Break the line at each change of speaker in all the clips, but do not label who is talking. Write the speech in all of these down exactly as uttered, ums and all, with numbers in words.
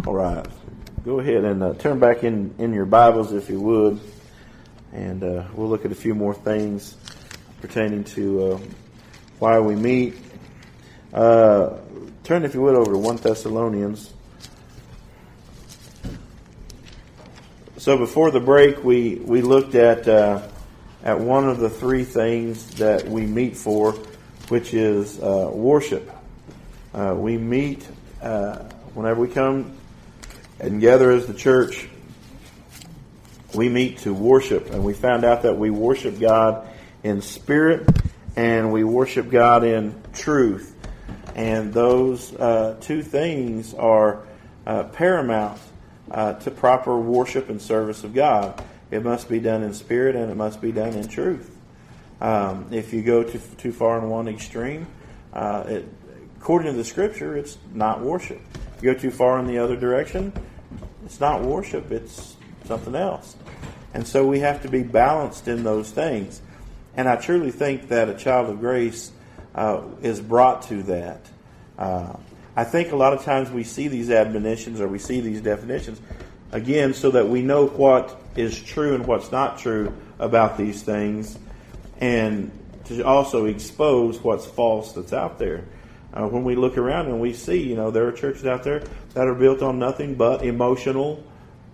All right. Go ahead and uh, turn back in, in your Bibles if you would. And uh, we'll look at a few more things pertaining to uh, why we meet. Uh, turn, if you would, over to First Thessalonians. So before the break, we, we looked at uh, at one of the three things that we meet for, which is uh, worship. Uh, we meet uh, whenever we come and gather as the church. We meet to worship, and we found out that we worship God in spirit and we worship God in truth. And those uh, two things are uh, paramount uh, to proper worship and service of God. It must be done in spirit and it must be done in truth. Um, if you go too, too far in one extreme, uh, it, according to the Scripture, it's not worship. If you go too far in the other direction, it's not worship, it's something else. And so we have to be balanced in those things. And I truly think that a child of grace uh, is brought to that. Uh, I think a lot of times we see these admonitions or we see these definitions, again, so that we know what is true and what's not true about these things, and to also expose what's false that's out there. Uh, when we look around and we see, you know, there are churches out there that are built on nothing but emotional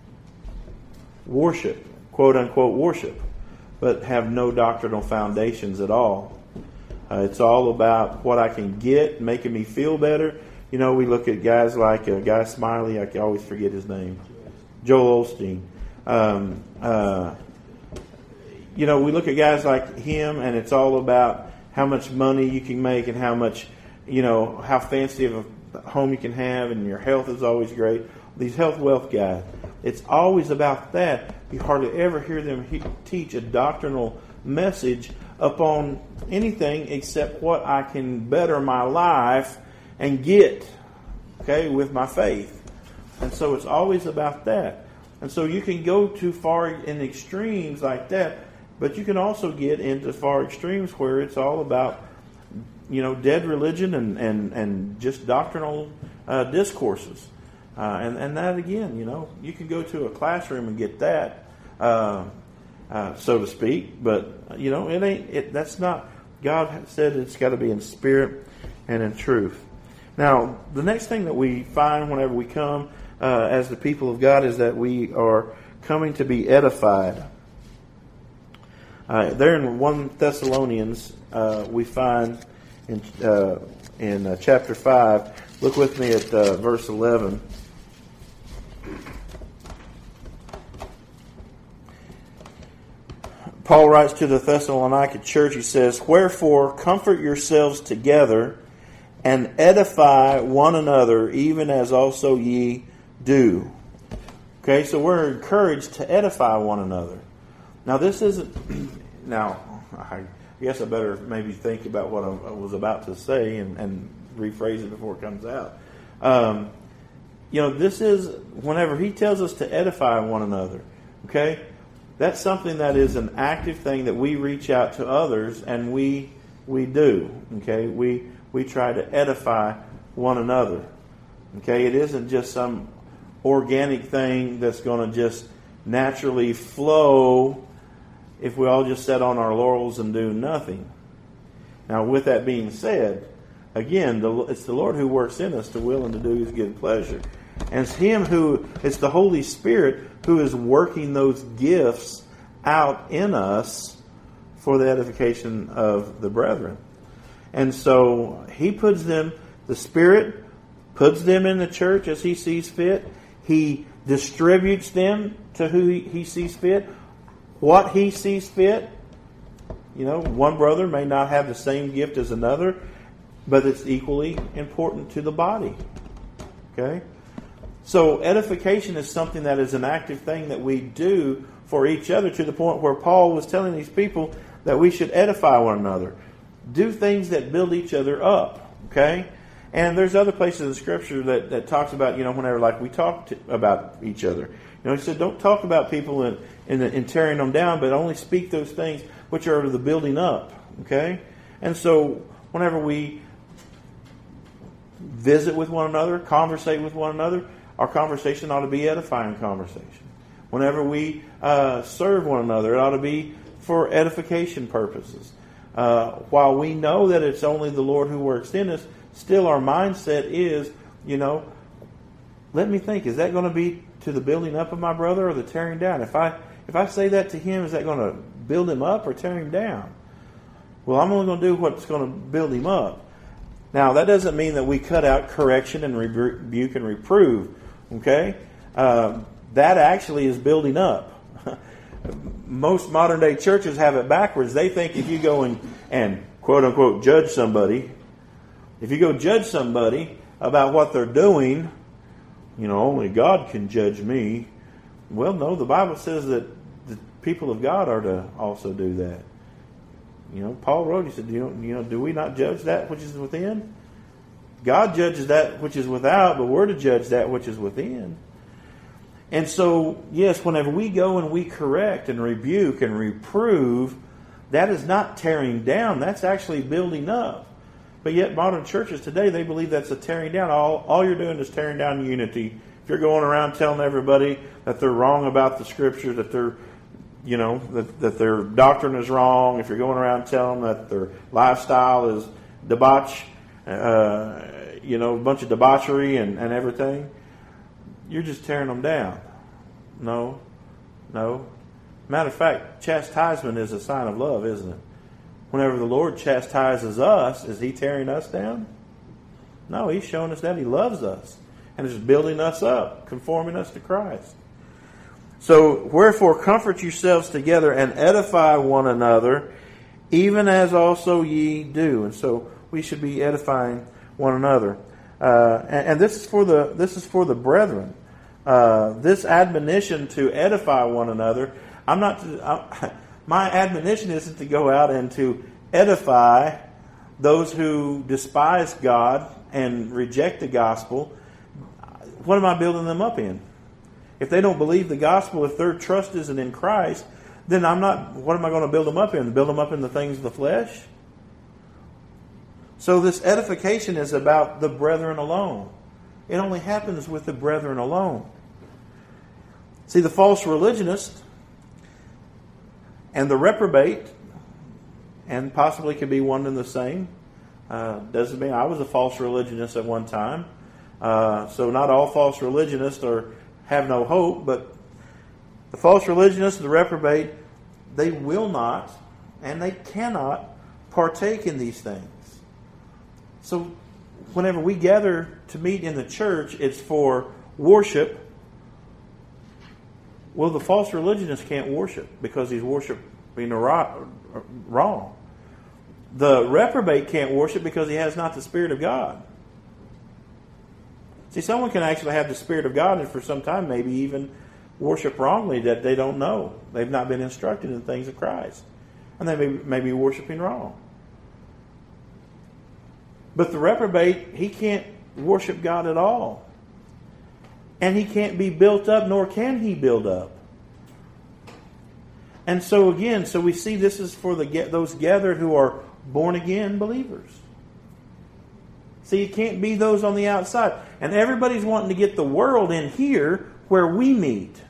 worship, quote unquote worship, but have no doctrinal foundations at all. Uh, it's all about what I can get, making me feel better. You know, we look at guys like uh, Guy Smiley, I can always forget his name, Joel Osteen. Um, uh, you know, we look at guys like him, and it's all about how much money you can make and how much, you know, how fancy of a home you can have, and your health is always great. These health wealth guys, it's always about that. You hardly ever hear them he- teach a doctrinal message upon anything except what I can better my life and get, okay, with my faith. And so it's always about that. And so you can go too far in extremes like that, but you can also get into far extremes where it's all about, you know, dead religion and, and, and just doctrinal uh, discourses. Uh, and, and that, again, you know, you can go to a classroom and get that, uh, uh, so to speak. But, you know, it ain't, it, that's not, God said it's got to be in spirit and in truth. Now, the next thing that we find whenever we come uh, as the people of God is that we are coming to be edified. Uh, there in First Thessalonians, uh, we find in uh, in uh, chapter five, look with me at uh, verse eleven. Paul writes to the Thessalonica church, he says, "Wherefore comfort yourselves together and edify one another, even as also ye do." Okay, so we're encouraged to edify one another. Now, this isn't... Now, I guess I better maybe think about what I was about to say and, and rephrase it before it comes out. Um, you know, this is... Whenever he tells us to edify one another, okay, that's something that is an active thing that we reach out to others, and we we do, okay? We... We try to edify one another. Okay, it isn't just some organic thing that's going to just naturally flow if we all just sit on our laurels and do nothing. Now, with that being said, again, the, it's the Lord who works in us to will and to do His good pleasure. And it's Him who, it's the Holy Spirit who is working those gifts out in us for the edification of the brethren. And so He puts them, the Spirit puts them in the church as He sees fit. He distributes them to who He, he sees fit, what He sees fit. You know, one brother may not have the same gift as another, but it's equally important to the body. Okay? So edification is something that is an active thing that we do for each other, to the point where Paul was telling these people that we should edify one another. Do things that build each other up, okay? And there's other places in Scripture that, that talks about, you know, whenever, like, we talk to, about each other. You know, he said, don't talk about people in, in, in tearing them down, but only speak those things which are the building up, okay? And so whenever we visit with one another, conversate with one another, our conversation ought to be edifying conversation. Whenever we uh, serve one another, it ought to be for edification purposes. Uh, while we know that it's only the Lord who works in us, still our mindset is, you know, let me think, is that going to be to the building up of my brother or the tearing down? If I if I say that to him, is that going to build him up or tear him down? Well, I'm only going to do what's going to build him up. Now, that doesn't mean that we cut out correction and rebuke and reprove. Okay? Uh, that actually is building up. Most modern day churches have it backwards. They think if you go and, and quote unquote judge somebody, if you go judge somebody about what they're doing, you know, only God can judge me. Well, no, the Bible says that the people of God are to also do that. You know, Paul wrote, he said, you know, you know, do we not judge that which is within? God judges that which is without, but we're to judge that which is within. And so, yes, whenever we go and we correct and rebuke and reprove, that is not tearing down. That's actually building up. But yet modern churches today, they believe that's a tearing down. All, all you're doing is tearing down unity. If you're going around telling everybody that they're wrong about the Scripture, that they're, you know, that, that their doctrine is wrong, if you're going around telling them that their lifestyle is debauch, uh, you know, a bunch of debauchery and, and everything, you're just tearing them down. No, no. Matter of fact, chastisement is a sign of love, isn't it? Whenever the Lord chastises us, is He tearing us down? No, He's showing us that He loves us and is building us up, conforming us to Christ. So, wherefore comfort yourselves together and edify one another, even as also ye do. And so we should be edifying one another. Uh, and, and this is for the this is for the brethren. Uh, this admonition to edify one another. I'm not. To, I, my admonition isn't to go out and to edify those who despise God and reject the gospel. What am I building them up in? If they don't believe the gospel, if their trust isn't in Christ, then I'm not. What am I going to build them up in? Build them up in the things of the flesh? So this edification is about the brethren alone. It only happens with the brethren alone. See, the false religionist and the reprobate, and possibly could be one and the same. Uh, doesn't mean I was a false religionist at one time. Uh, so not all false religionists are have no hope, but the false religionist and the reprobate, they will not and they cannot partake in these things. So whenever we gather to meet in the church, it's for worship. Well, the false religionist can't worship because he's worshiping wrong. The reprobate can't worship because he has not the Spirit of God. See, someone can actually have the Spirit of God and for some time maybe even worship wrongly that they don't know. They've not been instructed in things of Christ. And they may, may be worshiping wrong. But the reprobate, he can't worship God at all. And he can't be built up, nor can he build up. And so again, so we see this is for the those gathered who are born again believers. See, it can't be those on the outside. And everybody's wanting to get the world in here where we meet.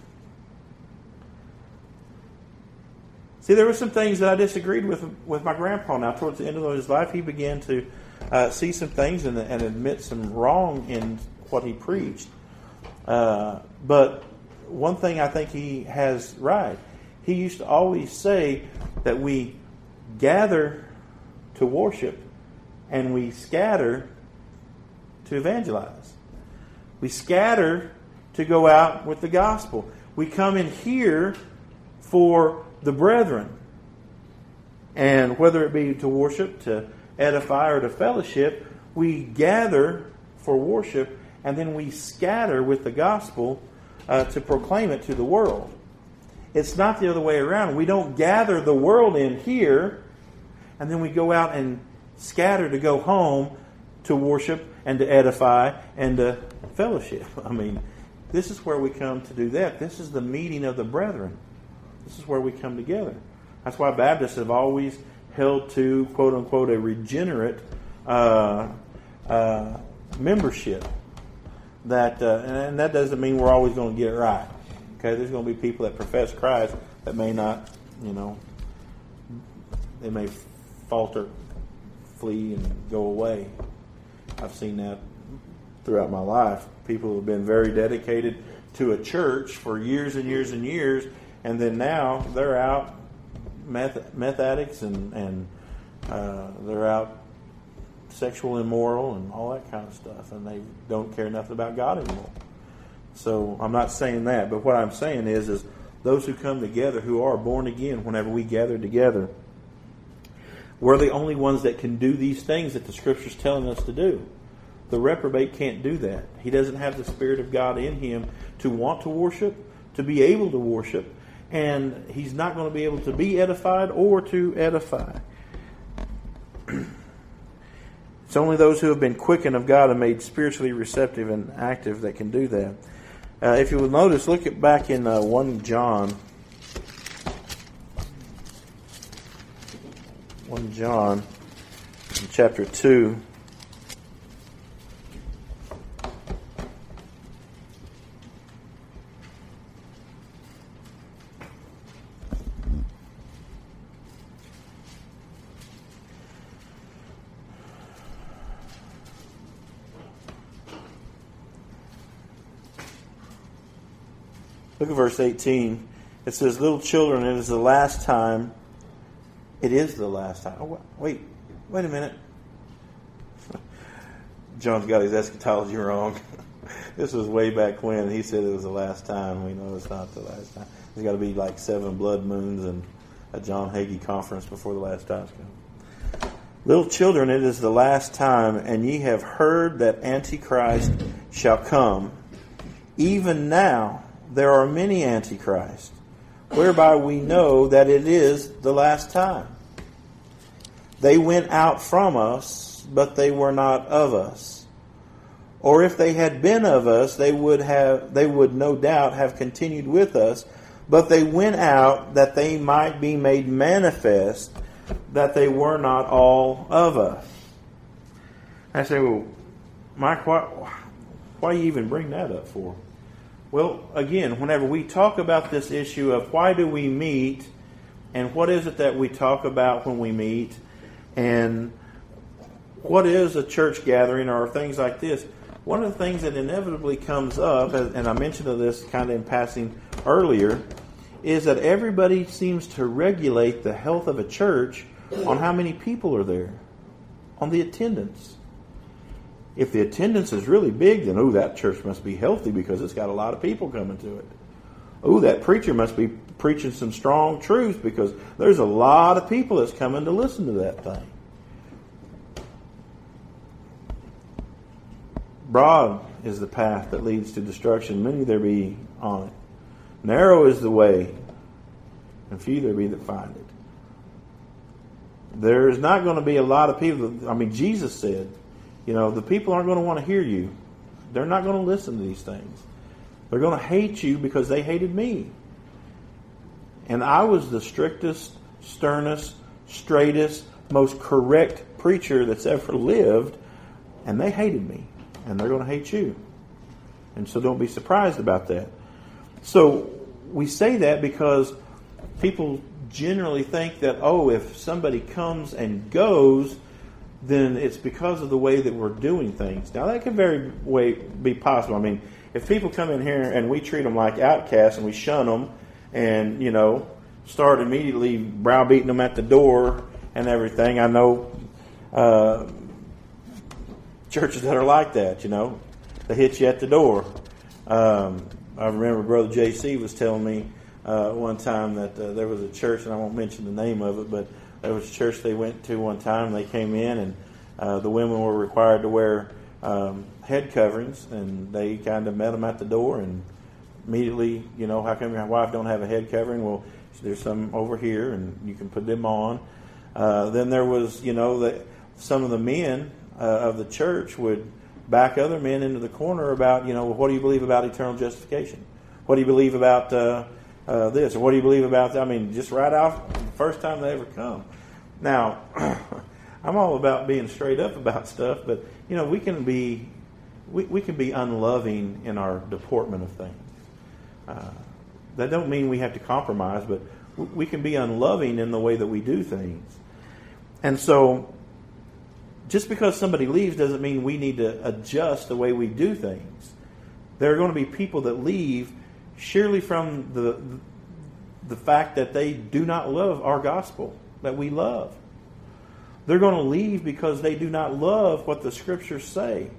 See, there were some things that I disagreed with with my grandpa. Now, towards the end of his life, he began to uh, see some things and, and admit some wrong in what he preached. Uh, but one thing I think he has right. He used to always say that we gather to worship and we scatter to evangelize. We scatter to go out with the gospel. We come in here for the brethren. And whether it be to worship, to edify, or to fellowship, we gather for worship and then we scatter with the gospel uh, to proclaim it to the world. It's not the other way around. We don't gather the world in here and then we go out and scatter to go home to worship and to edify and to fellowship. I mean, this is where we come to do that. This is the meeting of the brethren. This is where we come together. That's why Baptists have always held to, quote unquote, a regenerate uh, uh, membership. That uh, and that doesn't mean we're always going to get it right. Okay, there's going to be people that profess Christ that may not, you know, they may falter, flee, and go away. I've seen that throughout my life. People who have been very dedicated to a church for years and years and years, and then now they're out meth, meth addicts and, and uh, they're out sexual immoral and all that kind of stuff, and they don't care nothing about God anymore. So I'm not saying that, but what I'm saying is, is those who come together, who are born again, whenever we gather together, we're the only ones that can do these things that the Scripture's telling us to do. The reprobate can't do that. He doesn't have the Spirit of God in him to want to worship, to be able to worship, and he's not going to be able to be edified or to edify. It's only those who have been quickened of God and made spiritually receptive and active that can do that. Uh, if you will notice, look at back in uh, First John. First John, in chapter two. Look at verse eighteen. It says, "Little children, it is the last time." It is the last time. Oh, wait, wait a minute. John's got his eschatology wrong. This was way back when. He said it was the last time. We know it's not the last time. There's got to be like seven blood moons and a John Hagee conference before the last time's come. "Little children, it is the last time, and ye have heard that Antichrist shall come. Even now there are many antichrists, whereby we know that it is the last time. They went out from us, but they were not of us. Or if they had been of us, they would have they would no doubt have continued with us, but they went out that they might be made manifest that they were not all of us." I say, well, Mike, why, why do you even bring that up for? Well, again, whenever we talk about this issue of why do we meet, and what is it that we talk about when we meet, and what is a church gathering or things like this, one of the things that inevitably comes up, and I mentioned this kind of in passing earlier, is that everybody seems to regulate the health of a church on how many people are there, on the attendance. If the attendance is really big, then, oh, that church must be healthy because it's got a lot of people coming to it. Oh, that preacher must be preaching some strong truths because there's a lot of people that's coming to listen to that thing. Broad is the path that leads to destruction. Many there be on it. Narrow is the way, and few there be that find it. There's not going to be a lot of people. That, I mean, Jesus said, you know, the people aren't going to want to hear you. They're not going to listen to these things. They're going to hate you because they hated me. And I was the strictest, sternest, straightest, most correct preacher that's ever lived, and they hated me. And they're going to hate you. And so don't be surprised about that. So we say that because people generally think that, oh, if somebody comes and goes, then it's because of the way that we're doing things. Now, that could very way be possible. I mean, if people come in here and we treat them like outcasts and we shun them and, you know, start immediately browbeating them at the door and everything, I know uh, churches that are like that, you know. They hit you at the door. Um, I remember Brother J C was telling me uh, one time that uh, there was a church, and I won't mention the name of it, but there was a church they went to one time. They came in, and uh, the women were required to wear um, head coverings, and they kind of met them at the door and immediately, you know, how come your wife don't have a head covering? Well, there's some over here, and you can put them on. Uh, then there was, you know, that some of the men uh, of the church would back other men into the corner about, you know, well, what do you believe about eternal justification? What do you believe about uh, uh, this? Or what do you believe about that? I mean, just right off the first time they ever come. Now, I'm all about being straight up about stuff, but, you know, we can be we, we can be unloving in our deportment of things. Uh, that don't mean we have to compromise, but we can be unloving in the way that we do things. And so, just because somebody leaves doesn't mean we need to adjust the way we do things. There are going to be people that leave surely from the the fact that they do not love our gospel that we love. They're going to leave because they do not love what the Scriptures say.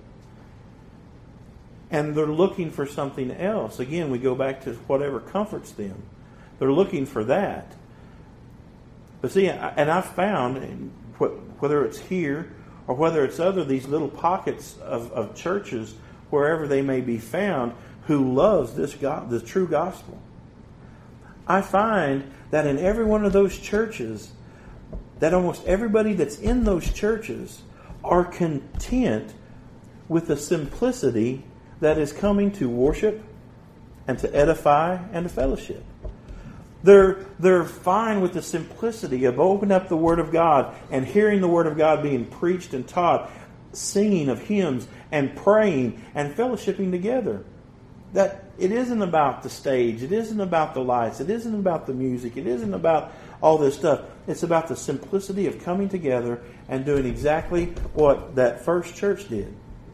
And they're looking for something else. Again, we go back to whatever comforts them. They're looking for that. But see, and I've found, whether it's here or whether it's other, these little pockets of, of churches, wherever they may be found, who loves this God, the true gospel. I find that in every one of those churches, that almost everybody that's in those churches are content with the simplicity that is coming to worship and to edify and to fellowship. They're, they're fine with the simplicity of opening up the Word of God and hearing the Word of God being preached and taught, singing of hymns and praying and fellowshipping together. That it isn't about the stage, it isn't about the lights, it isn't about the music, it isn't about all this stuff. It's about the simplicity of coming together and doing exactly what that first church did.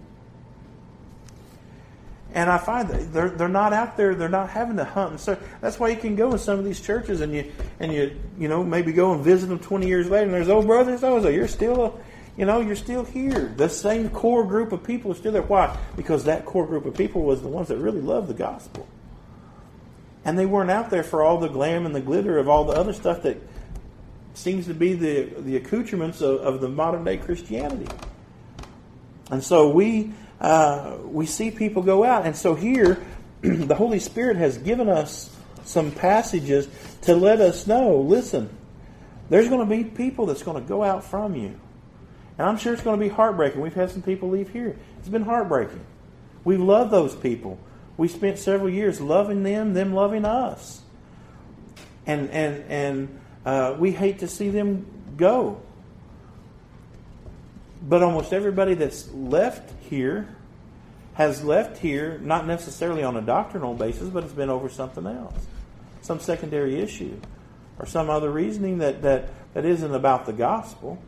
And I find that they're they're not out there. They're not having to hunt and search. That's why you can go in some of these churches and you and you you know maybe go and visit them twenty years later. And there's old brothers. Oh, so you're still a, you know you're still here. The same core group of people are still there. Why? Because that core group of people was the ones that really loved the gospel, and they weren't out there for all the glam and the glitter of all the other stuff that seems to be the the accoutrements of, of the modern day Christianity. And so we. Uh, we see people go out. And so here, the Holy Spirit has given us some passages to let us know, listen, there's going to be people that's going to go out from you. And I'm sure it's going to be heartbreaking. We've had some people leave here. It's been heartbreaking. We love those people. We spent several years loving them, them loving us. And, and, and uh, we hate to see them go. But almost everybody that's left here has left here not necessarily on a doctrinal basis, but it's been over something else, some secondary issue, or some other reasoning that, that, that isn't about the gospel.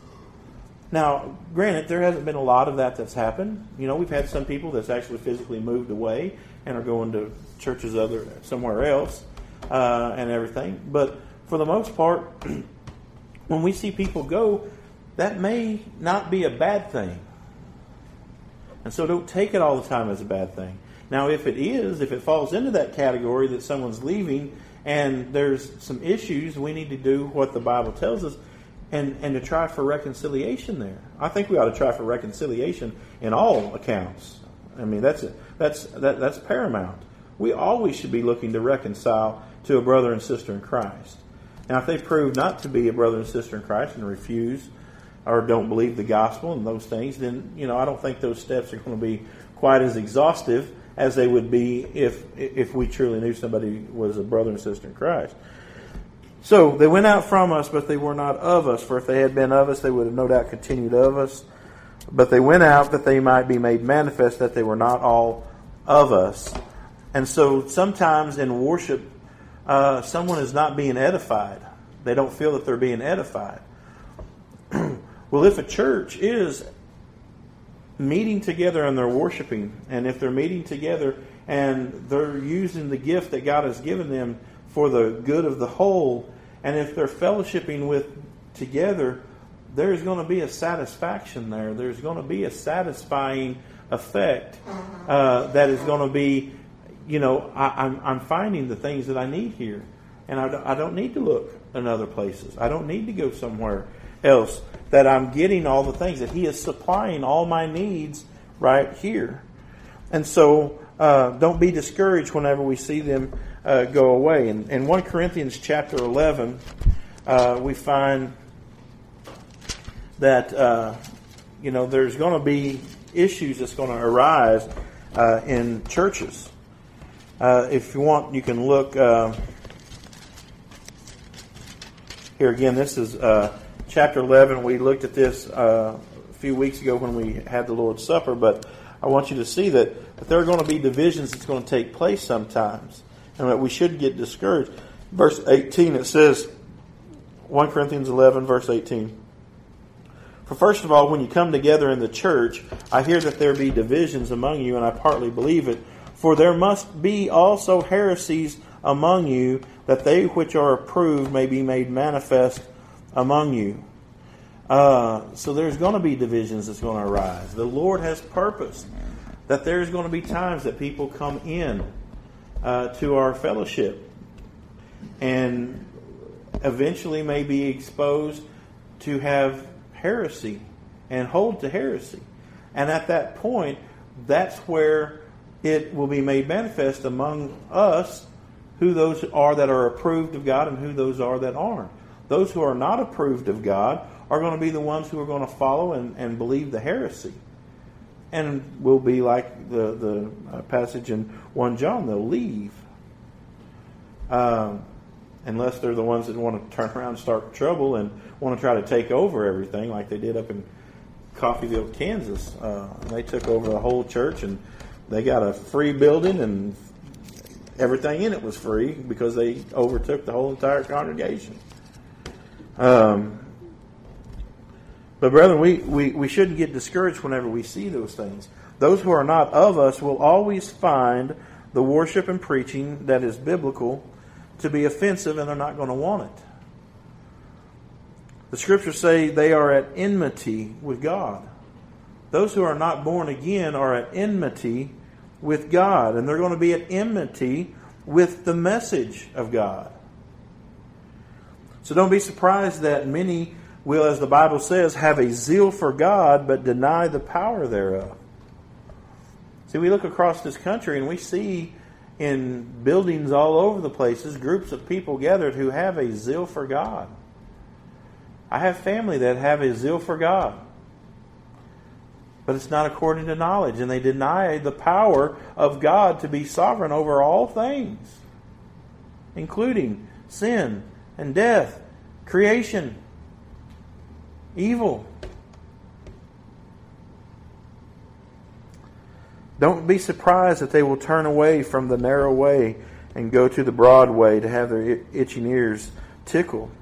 Now, granted, there hasn't been a lot of that that's happened. You know, we've had some people that's actually physically moved away and are going to churches other somewhere else uh, and everything. But for the most part, when we see people go, that may not be a bad thing. And so don't take it all the time as a bad thing. Now, if it is, if it falls into that category that someone's leaving and there's some issues, we need to do what the Bible tells us and, and to try for reconciliation there. I think we ought to try for reconciliation in all accounts. I mean, that's that's that, that's paramount. We always should be looking to reconcile to a brother and sister in Christ. Now, if they prove not to be a brother and sister in Christ and refuse or don't believe the gospel and those things, then, you know, I don't think those steps are going to be quite as exhaustive as they would be if if we truly knew somebody was a brother and sister in Christ. So, they went out from us, but they were not of us. For if they had been of us, they would have no doubt continued of us. But they went out that they might be made manifest that they were not all of us. And so, sometimes in worship, uh, someone is not being edified. They don't feel that they're being edified. Well, if a church is meeting together and they're worshiping, and if they're meeting together and they're using the gift that God has given them for the good of the whole, and if they're fellowshipping with together, there's going to be a satisfaction there. There's going to be a satisfying effect uh, that is going to be, you know, I, I'm, I'm finding the things that I need here. And I don't, I don't need to look in other places. I don't need to go somewhere else. That I'm getting all the things, that He is supplying all my needs right here. And so uh, don't be discouraged whenever we see them uh, go away. In, in First Corinthians chapter eleven, uh, we find that uh, you know there's going to be issues that's going to arise uh, in churches. Uh, if you want, you can look uh, here again. This is Uh, Chapter eleven, we looked at this uh, a few weeks ago when we had the Lord's Supper, but I want you to see that, that there are going to be divisions that's going to take place sometimes, and that we shouldn't get discouraged. Verse eighteen, it says, First Corinthians eleven, verse eighteen. For first of all, when you come together in the church, I hear that there be divisions among you, and I partly believe it. For there must be also heresies among you, that they which are approved may be made manifest among you. Uh, so there's going to be divisions that's going to arise. The Lord has purposed that there's going to be times that people come in uh, to our fellowship and eventually may be exposed to have heresy and hold to heresy. And at that point, that's where it will be made manifest among us who those are that are approved of God and who those are that aren't. Those who are not approved of God are going to be the ones who are going to follow and, and believe the heresy. And will be like the, the uh, passage in First John, they'll leave. Um, unless they're the ones that want to turn around and start trouble and want to try to take over everything like they did up in Coffeyville, Kansas. Uh, they took over the whole church and they got a free building and everything in it was free because they overtook the whole entire congregation. Um, but brethren, we, we, we shouldn't get discouraged whenever we see those things. Those who are not of us will always find the worship and preaching that is biblical to be offensive, and they're not going to want it. The scriptures say they are at enmity with God. Those who are not born again are at enmity with God, and they're going to be at enmity with the message of God. So don't be surprised that many will, as the Bible says, have a zeal for God but deny the power thereof. See, we look across this country and we see in buildings all over the places groups of people gathered who have a zeal for God. I have family that have a zeal for God. But it's not according to knowledge, and they deny the power of God to be sovereign over all things, including sin and death, creation, evil. Don't be surprised that they will turn away from the narrow way and go to the broad way to have their itching ears tickled.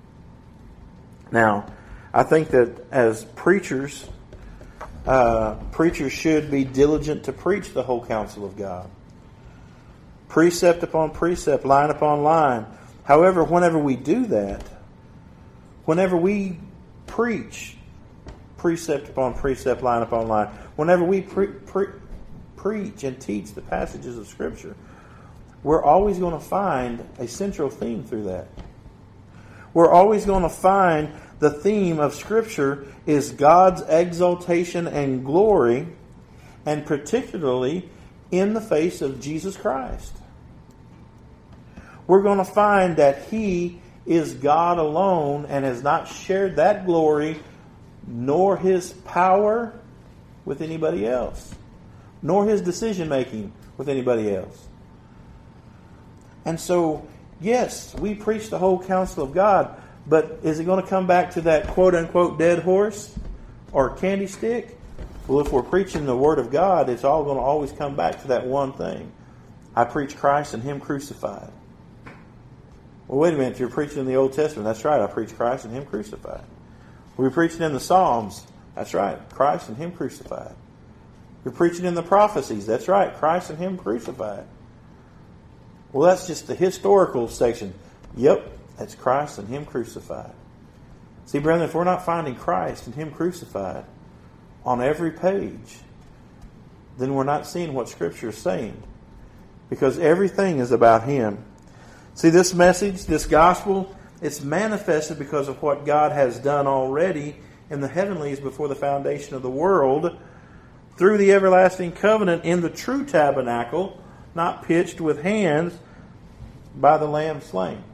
Now, I think that as preachers, uh, preachers should be diligent to preach the whole counsel of God. Precept upon precept, line upon line. However, whenever we do that, whenever we preach precept upon precept, line upon line, whenever we pre- pre- preach and teach the passages of Scripture, we're always going to find a central theme through that. We're always going to find the theme of Scripture is God's exaltation and glory, and particularly in the face of Jesus Christ. We're going to find that He is God alone and has not shared that glory nor His power with anybody else, nor His decision making with anybody else. And so, yes, we preach the whole counsel of God, but is it going to come back to that quote-unquote dead horse or candy stick? Well, if we're preaching the Word of God, it's all going to always come back to that one thing. I preach Christ and Him crucified. Well, wait a minute. If you're preaching in the Old Testament, that's right. I preach Christ and Him crucified. We're preaching in the Psalms. That's right. Christ and Him crucified. You're preaching in the prophecies. That's right. Christ and Him crucified. Well, that's just the historical section. Yep, that's Christ and Him crucified. See, brethren, if we're not finding Christ and Him crucified on every page, then we're not seeing what Scripture is saying. Because everything is about Him. See, this message, this gospel, it's manifested because of what God has done already in the heavenlies before the foundation of the world, through the everlasting covenant in the true tabernacle, not pitched with hands, by the Lamb slain.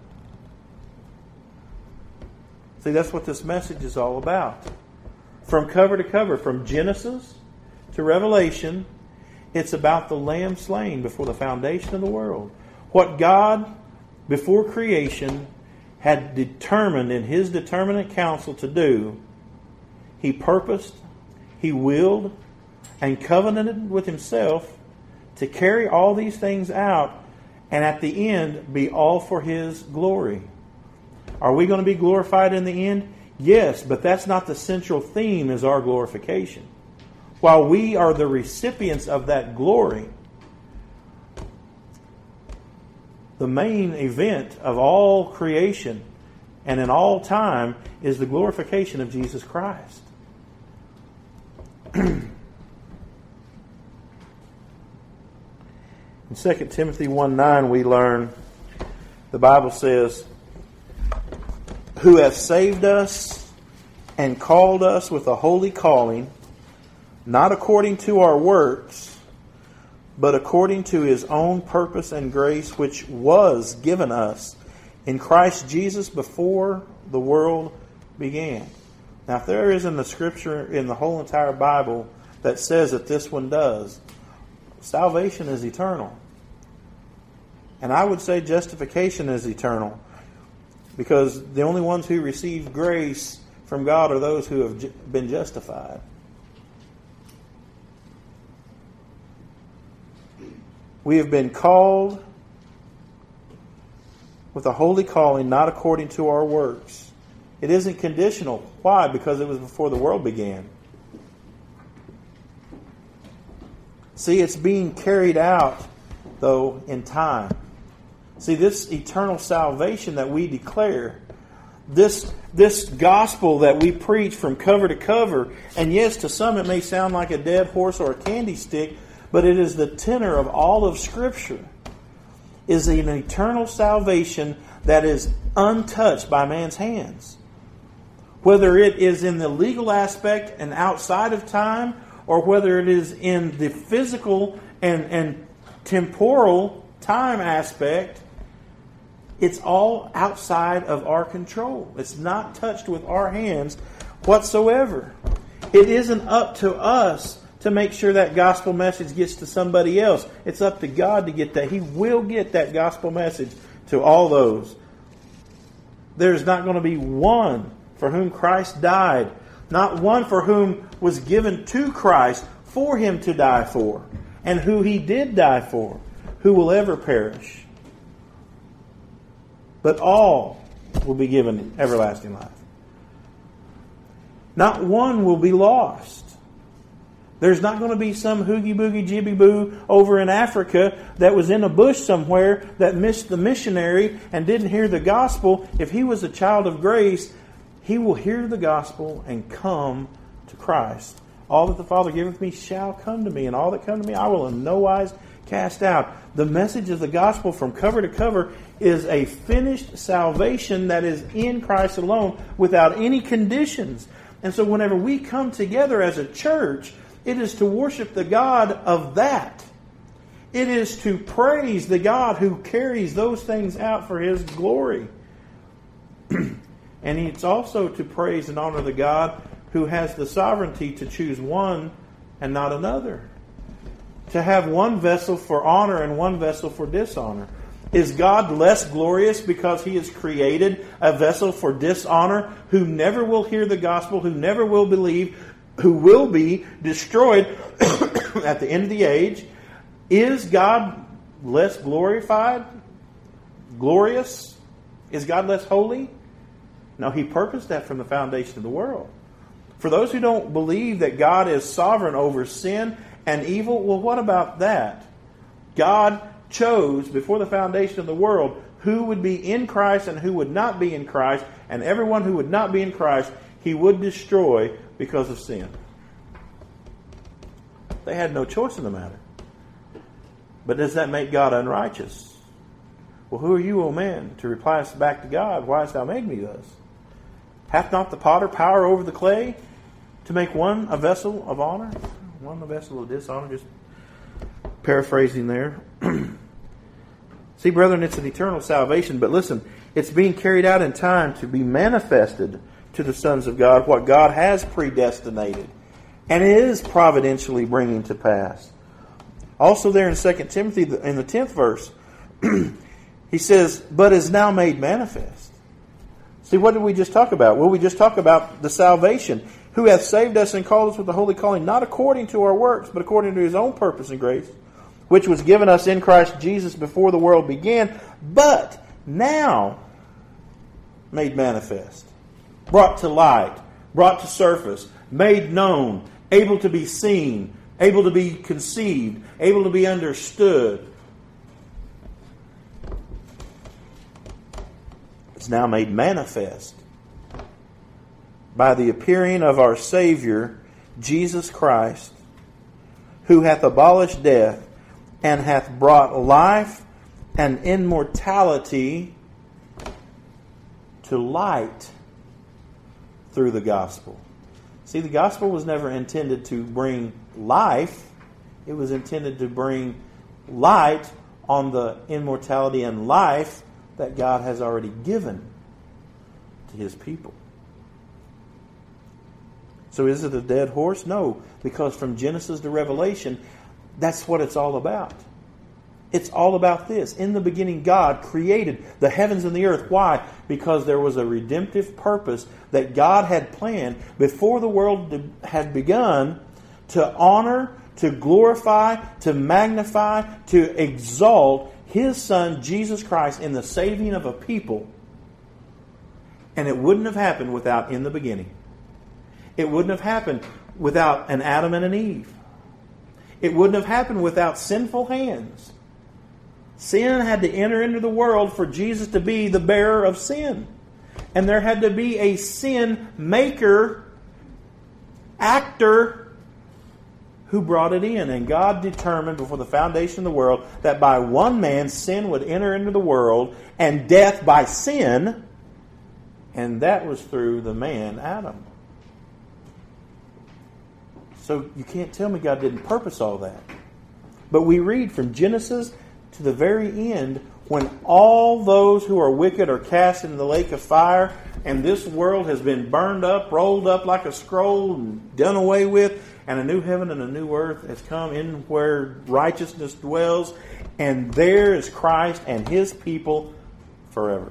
See, that's what this message is all about. From cover to cover, from Genesis to Revelation, it's about the Lamb slain before the foundation of the world. What God, before creation, had determined in His determinate counsel to do, He purposed, He willed, and covenanted with himself to carry all these things out, and at the end be all for his glory. Are we going to be glorified in the end? Yes, but that's not the central theme, is our glorification. While we are the recipients of that glory, the main event of all creation and in all time is the glorification of Jesus Christ. In Second Timothy one nine we learn, the Bible says, who hath saved us and called us with a holy calling, not according to our works, but according to his own purpose and grace, which was given us in Christ Jesus before the world began. Now, if there isn't a scripture in the whole entire Bible that says that this one does, salvation is eternal. And I would say justification is eternal, because the only ones who receive grace from God are those who have been justified. We have been called with a holy calling, not according to our works. It isn't conditional. Why? Because it was before the world began. See, it's being carried out, though, in time. See, this eternal salvation that we declare, this, this gospel that we preach from cover to cover, and yes, to some it may sound like a dead horse or a candy stick, but it is the tenor of all of Scripture, is an eternal salvation that is untouched by man's hands. Whether it is in the legal aspect and outside of time, or whether it is in the physical and, and temporal time aspect, it's all outside of our control. It's not touched with our hands whatsoever. It isn't up to us to make sure that gospel message gets to somebody else. It's up to God to get that. He will get that gospel message to all those. There's not going to be one for whom Christ died, not one for whom was given to Christ for him to die for, and who he did die for, who will ever perish. But all will be given everlasting life. Not one will be lost. There's not going to be some hoogie boogie jibby boo over in Africa that was in a bush somewhere that missed the missionary and didn't hear the gospel. If he was a child of grace, he will hear the gospel and come to Christ. All that the Father giveth me shall come to me, and all that come to me I will in no wise cast out. The message of the gospel from cover to cover is a finished salvation that is in Christ alone without any conditions. And so whenever we come together as a church, it is to worship the God of that. It is to praise the God who carries those things out for his glory. And it's also to praise and honor the God who has the sovereignty to choose one and not another. To have one vessel for honor and one vessel for dishonor. Is God less glorious because he has created a vessel for dishonor who never will hear the gospel, who never will believe, who will be destroyed at the end of the age? Is God less glorified? Glorious? Is God less holy? No, he purposed that from the foundation of the world. For those who don't believe that God is sovereign over sin and evil, well, what about that? God chose before the foundation of the world who would be in Christ and who would not be in Christ, and everyone who would not be in Christ, he would destroy because of sin. They had no choice in the matter. But does that make God unrighteous? Well, who are you, O man, to reply us back to God? Why hast thou made me thus? Hath not the potter power over the clay to make one a vessel of honor, one a vessel of dishonor? Just paraphrasing there. See, brethren, it's an eternal salvation, but listen, it's being carried out in time to be manifested to the sons of God what God has predestinated and is providentially bringing to pass. Also there in Second Timothy, in the tenth verse, he says, but is now made manifest. See, what did we just talk about? Well, we just talked about the salvation. who hath saved us and called us with the holy calling, not according to our works, but according to his own purpose and grace, which was given us in Christ Jesus before the world began, but now made manifest, brought to light, brought to surface, made known, able to be seen, able to be conceived, able to be understood. It's now made manifest by the appearing of our Savior, Jesus Christ, who hath abolished death and hath brought life and immortality to light through the gospel. See, the gospel was never intended to bring life. It was intended to bring light on the immortality and life that God has already given to his people. So is it a dead horse? No, because from Genesis to Revelation, that's what it's all about. It's all about this. In the beginning, God created the heavens and the earth. Why? Because there was a redemptive purpose that God had planned before the world had begun to honor, to glorify, to magnify, to exalt his Son, Jesus Christ, in the saving of a people. And it wouldn't have happened without in the beginning. It wouldn't have happened without an Adam and an Eve. It wouldn't have happened without sinful hands. Sin had to enter into the world for Jesus to be the bearer of sin. And there had to be a sin maker, actor, who brought it in. And God determined before the foundation of the world that by one man sin would enter into the world and death by sin. And that was through the man Adam. So you can't tell me God didn't purpose all that. But we read from Genesis to the very end, when all those who are wicked are cast into the lake of fire, and this world has been burned up, rolled up like a scroll, and done away with, and a new heaven and a new earth has come in where righteousness dwells, and there is Christ and his people forever.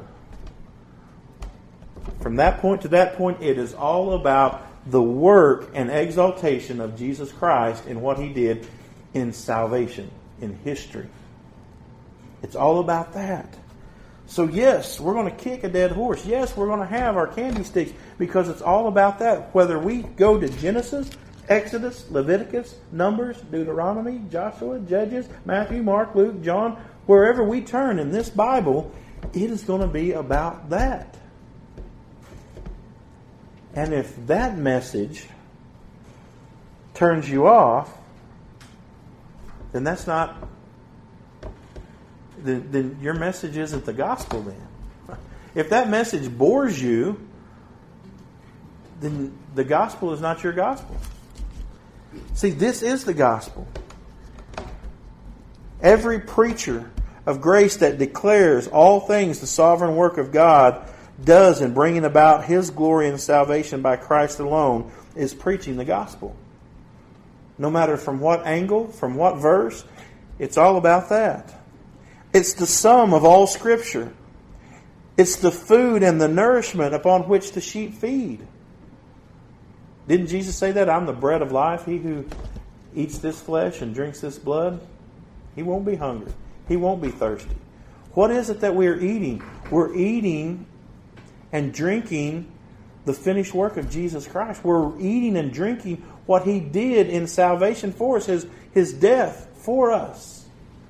From that point to that point, it is all about the work and exaltation of Jesus Christ and what he did in salvation, in history. It's all about that. So yes, we're going to kick a dead horse. Yes, we're going to have our candy sticks because it's all about that. Whether we go to Genesis, Exodus, Leviticus, Numbers, Deuteronomy, Joshua, Judges, Matthew, Mark, Luke, John, wherever we turn in this Bible, it is going to be about that. And if that message turns you off, then that's not, then, then your message isn't the gospel then. If that message bores you, then the gospel is not your gospel. See, this is the gospel. Every preacher of grace that declares all things the sovereign work of God does in bringing about his glory and salvation by Christ alone is preaching the gospel. No matter from what angle, from what verse, it's all about that. It's the sum of all Scripture. It's the food and the nourishment upon which the sheep feed. Didn't Jesus say that? I'm the bread of life. He who eats this flesh and drinks this blood, he won't be hungry. He won't be thirsty. What is it that we're eating? We're eating and drinking the finished work of Jesus Christ. We're eating and drinking what he did in salvation for us, his, his death for us.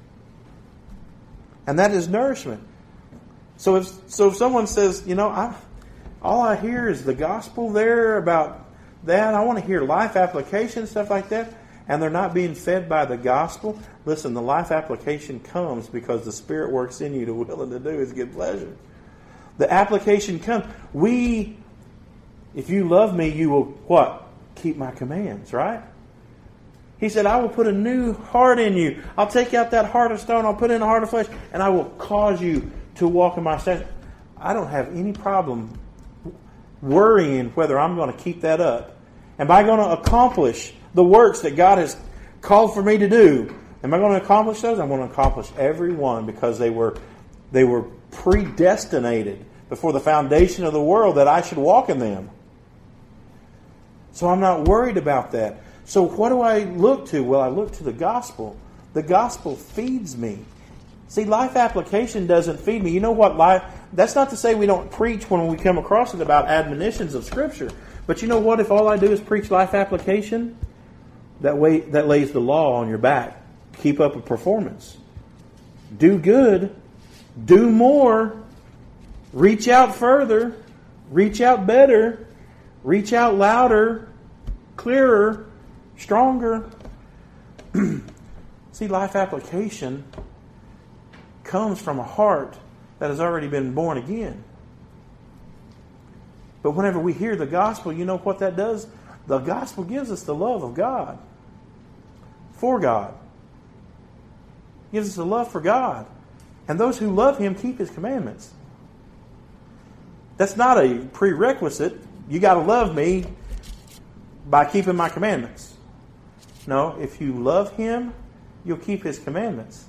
And that is nourishment. So if so if someone says, you know, I, all I hear is the gospel there about that, I want to hear life application, stuff like that, and they're not being fed by the gospel, listen, the life application comes because the Spirit works in you to will and to do his good pleasure. The application comes. We, if you love me, you will, what? Keep my commands, right? He said, I will put a new heart in you. I'll take out that heart of stone. I'll put in a heart of flesh. And I will cause you to walk in my statutes. I don't have any problem worrying whether I'm going to keep that up. Am I going to accomplish the works that God has called for me to do? Am I going to accomplish those? I'm going to accomplish every one because they were, they were predestinated before the foundation of the world that I should walk in them. So I'm not worried about that. So what do I look to? Well, I look to the gospel. The gospel feeds me. See, life application doesn't feed me. You know what life... That's not to say we don't preach when we come across it about admonitions of Scripture. But you know what? If all I do is preach life application, that way that lays the law on your back. Keep up a performance. Do good. Do more. Reach out further. Reach out better. Reach out louder. Clearer. Stronger. See, life application comes from a heart that has already been born again. But whenever we hear the gospel, you know what that does? The gospel gives us the love of God. For God. It gives us the love for God. And those who love Him keep His commandments. That's not a prerequisite. You got to love me by keeping my commandments. No, if you love Him, you'll keep His commandments.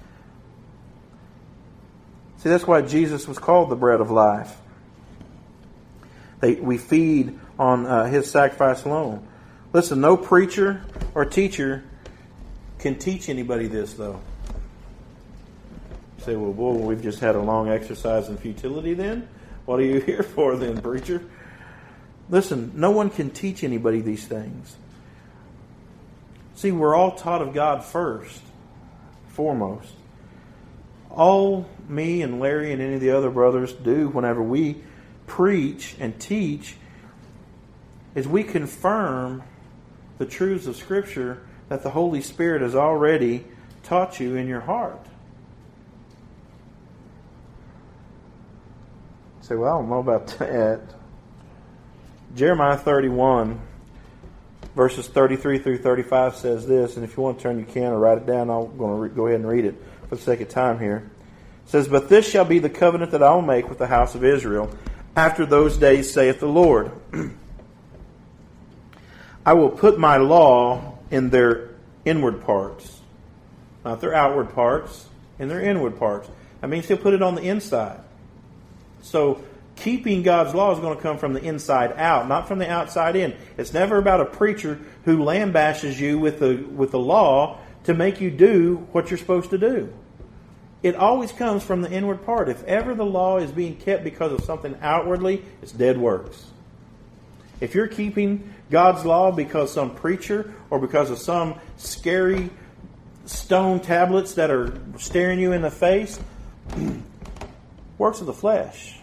See, that's why Jesus was called the bread of life. They, we feed on uh, His sacrifice alone. Listen, no preacher or teacher can teach anybody this, though. You say, well, boy, we've just had a long exercise in futility then? What are you here for then, preacher? Listen, no one can teach anybody these things. See, we're all taught of God first, foremost. All me and Larry and any of the other brothers do whenever we preach and teach is we confirm the truths of Scripture that the Holy Spirit has already taught you in your heart. You say, well, I don't know about that. Jeremiah thirty-one, verses thirty-three through thirty-five says this, and if you want to turn, you can, or write it down. I'm going to re- go ahead and read it for the sake of time here. It says, but this shall be the covenant that I will make with the house of Israel after those days, saith the Lord. I will put my law in their inward parts. Not their outward parts, in their inward parts. That means He'll put it on the inside. So keeping God's law is going to come from the inside out, not from the outside in. It's never about a preacher who lambashes you with the with the law to make you do what you're supposed to do. It always comes from the inward part. If ever the law is being kept because of something outwardly, it's dead works. If you're keeping God's law because some preacher or because of some scary stone tablets that are staring you in the face, works of the flesh.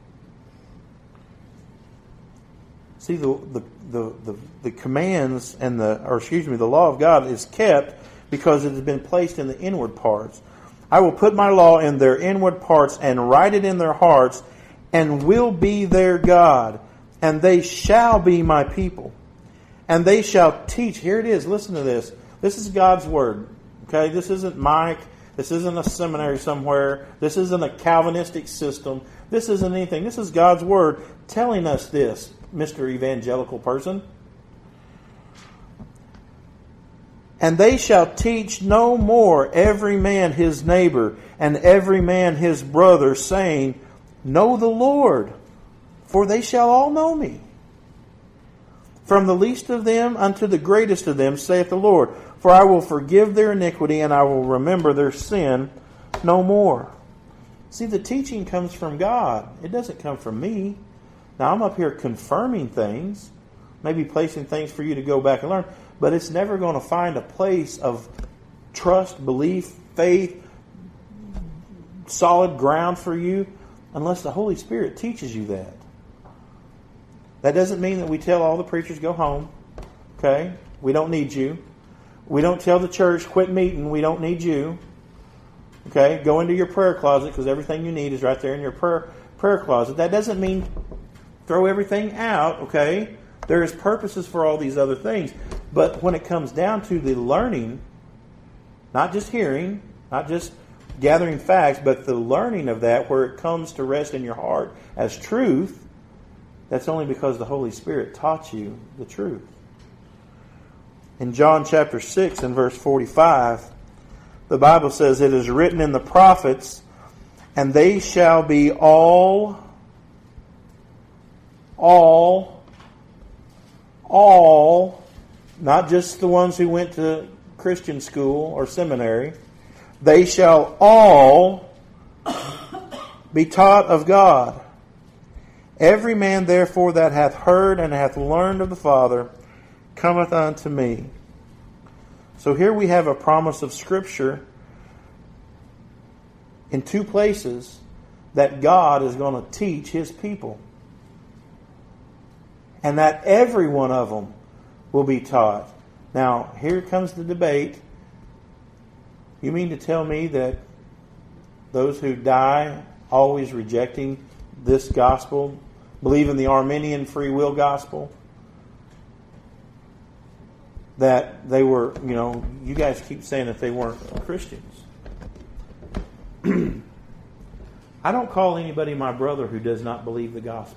See, the, the the the the commands and the or excuse me, the law of God is kept because it has been placed in the inward parts. I will put my law in their inward parts and write it in their hearts, and will be their God, and they shall be my people. And they shall teach. Here it is. Listen to this. This is God's word. Okay, this isn't Mike. This isn't a seminary somewhere. This isn't a Calvinistic system. This isn't anything. This is God's word telling us this, Mister Evangelical person. And they shall teach no more every man his neighbor and every man his brother, saying, know the Lord, for they shall all know me. From the least of them unto the greatest of them, saith the Lord. For I will forgive their iniquity, and I will remember their sin no more. See, the teaching comes from God. It doesn't come from me. Now, I'm up here confirming things, maybe placing things for you to go back and learn, but it's never going to find a place of trust, belief, faith, solid ground for you unless the Holy Spirit teaches you that. That doesn't mean that we tell all the preachers go home. Okay? We don't need you. We don't tell the church quit meeting. We don't need you. Okay? Go into your prayer closet because everything you need is right there in your prayer prayer closet. That doesn't mean throw everything out. Okay? There is purposes for all these other things. But when it comes down to the learning, not just hearing, not just gathering facts, but the learning of that where it comes to rest in your heart as truth, that's only because the Holy Spirit taught you the truth. In John chapter six and verse forty-five, the Bible says, it is written in the prophets, and they shall be all, all, all, not just the ones who went to Christian school or seminary, they shall all be taught of God. Every man therefore that hath heard and hath learned of the Father cometh unto me. So here we have a promise of Scripture in two places that God is going to teach His people. And that every one of them will be taught. Now, here comes the debate. You mean to tell me that those who die always rejecting this gospel, believe in the Arminian free will gospel, that they were, you know, you guys keep saying that they weren't Christians. I don't call anybody my brother who does not believe the gospel.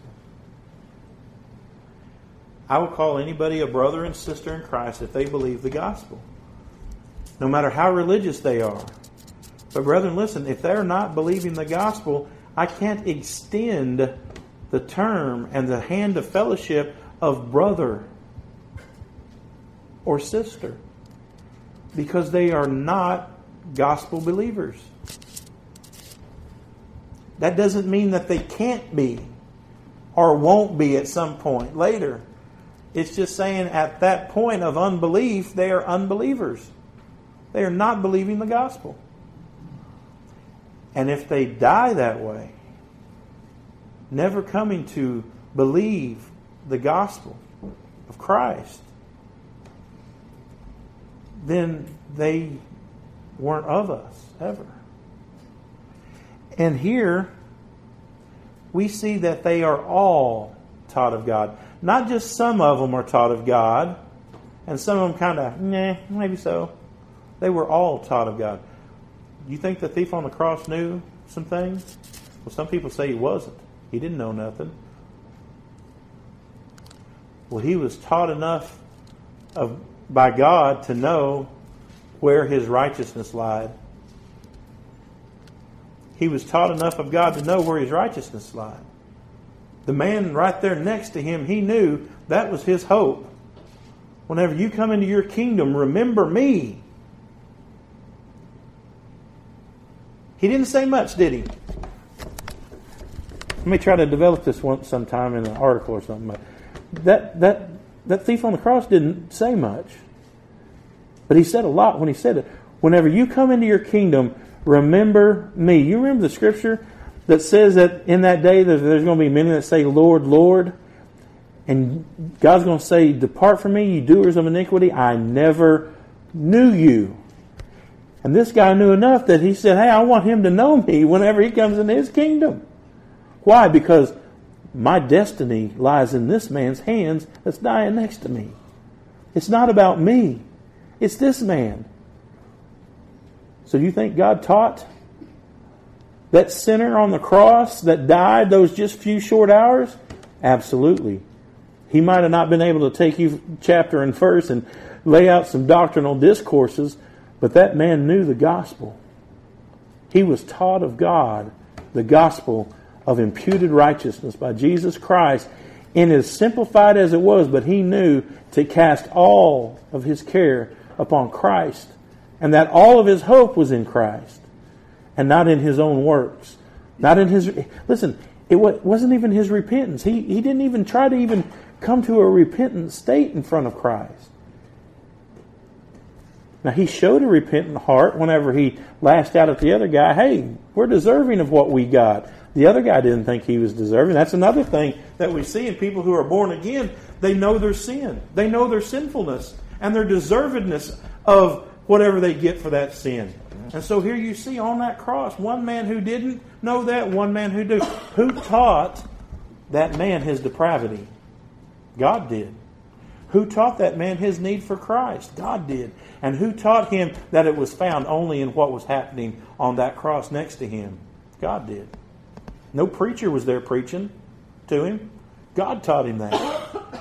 I would call anybody a brother and sister in Christ if they believe the gospel, no matter how religious they are. But brethren, listen, if they're not believing the gospel, I can't extend the term and the hand of fellowship of brother or sister, because they are not gospel believers. That doesn't mean that they can't be or won't be at some point later. It's just saying at that point of unbelief, they are unbelievers. They are not believing the gospel. And if they die that way, never coming to believe the gospel of Christ, then they weren't of us ever. And here we see that they are all taught of God. Not just some of them are taught of God, and some of them kind of, nah, maybe so. They were all taught of God. You think the thief on the cross knew some things? Well, some people say he wasn't. He didn't know nothing. Well, he was taught enough of by God to know where his righteousness lied. He was taught enough of God to know where his righteousness lied. The man right there next to him, he knew that was his hope. Whenever you come into your kingdom, remember me. He didn't say much, did he? Let me try to develop this one sometime in an article or something. That that that thief on the cross didn't say much, but he said a lot when he said it. Whenever you come into your kingdom, remember me. You remember the scripture that says that in that day there's, there's going to be many that say, Lord, Lord. And God's going to say, depart from me, you doers of iniquity. I never knew you. And this guy knew enough that he said, hey, I want him to know me whenever he comes into his kingdom. Why? Because my destiny lies in this man's hands that's dying next to me. It's not about me. It's this man. So do you think God taught that sinner on the cross that died those just few short hours? Absolutely. He might have not been able to take you chapter and verse and lay out some doctrinal discourses, but that man knew the gospel. He was taught of God the gospel of imputed righteousness by Jesus Christ, in as simplified as it was, but he knew to cast all of his care upon Christ, and that all of his hope was in Christ and not in his own works. Not in his... Listen, it wasn't even his repentance. He, he didn't even try to even come to a repentant state in front of Christ. Now, he showed a repentant heart whenever he lashed out at the other guy. Hey, we're deserving of what we got. The other guy didn't think he was deserving. That's another thing that we see in people who are born again. They know their sin. They know their sinfulness and their deservedness of whatever they get for that sin. And so here you see on that cross, one man who didn't know that, one man who did. Who taught that man his depravity? God did. Who taught that man his need for Christ? God did. And who taught him that it was found only in what was happening on that cross next to him? God did. No preacher was there preaching to him. God taught him that.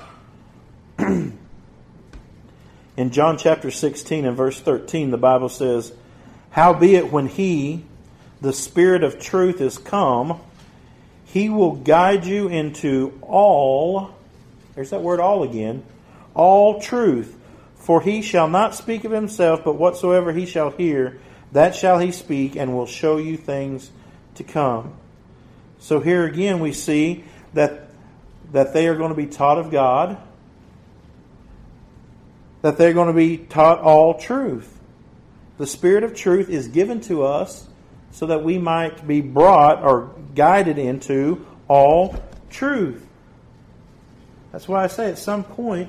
In John chapter sixteen and verse thirteen, the Bible says, howbeit when he, the Spirit of truth, is come, he will guide you into all, there's that word all again, all truth. For he shall not speak of himself, but whatsoever he shall hear, that shall he speak, and will show you things to come. So here again we see that, that they are going to be taught of God, that they're going to be taught all truth. The Spirit of truth is given to us so that we might be brought or guided into all truth. That's why I say at some point